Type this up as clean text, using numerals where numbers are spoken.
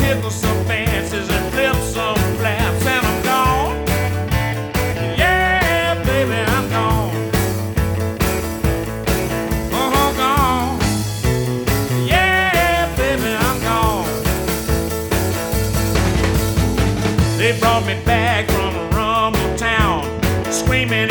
tickle some fancies and flip some flaps, and I'm gone. Yeah, baby, I'm gone. Gone. Yeah, baby, I'm gone. They brought me back from a rumble town, screaming